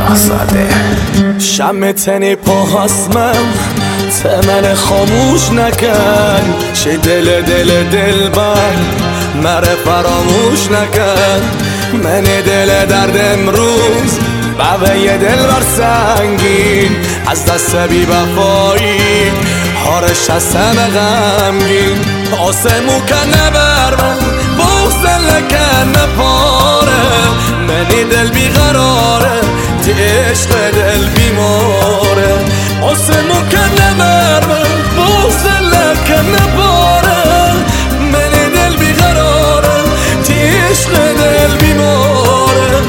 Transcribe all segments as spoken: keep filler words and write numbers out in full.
آزاده شم تنی پا هستم تمن خاموش نکن چه دل دل دل بر مره فراموش نکن من دل درد امروز بوه دل بر سنگین از دست بی وفایی هارش هستم غمگین آسمو کنه بر من بغزل نکنه پاره منی دل بیقراره تی عشق دل بیماره آسمو کنه بر من بغزل نکنه پاره منی دل بیقراره تی عشق دل بیماره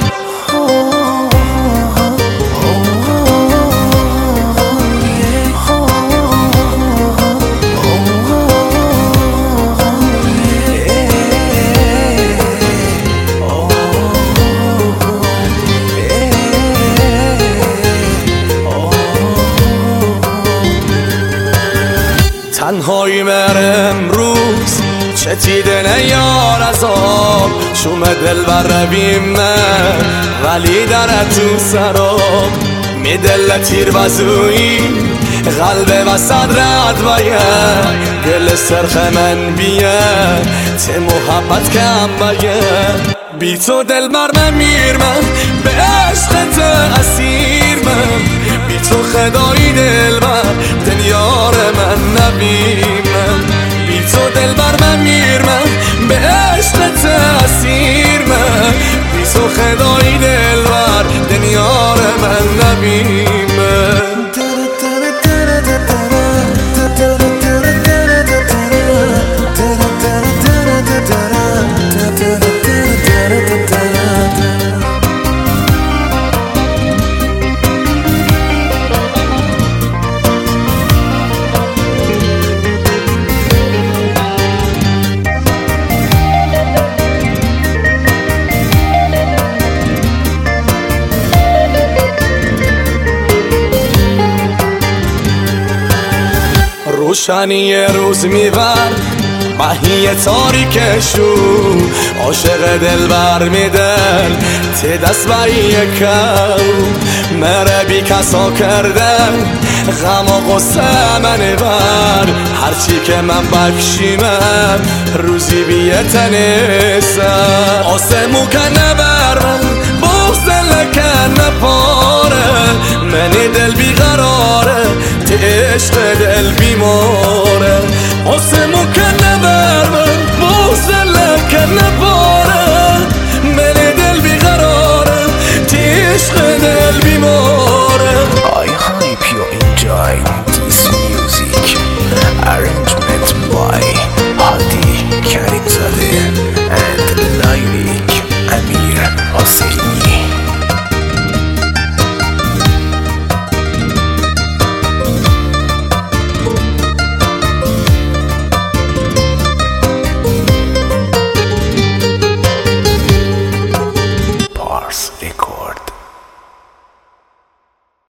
تنهایی مر امروز چتیده نیار از آب شوم دل بر رویم من ولی در تو سراب می دل تیر بزوی قلب و صدرت باید گل سرخ من بیاد ته محبت کم باید بی تو دل بر من میر من به عشقت اسیر من بی تو خدایی دل بر دنیار من نبی من بی تو دل بر من میر من به عشقت اسیر من بی تو خدایی دل بر دنیار من نبی من روشنی روز میبر ماهی تاریکشو عاشق دل بر میدن تی دست بری یکو مره بی کسا کردن غم و غصه من بر هرچی که من بکشیمم روزی بیتنسم آسمو کنه بر من بغزل نکنه پاره منی دل بیقراره تی عشق دل بیمار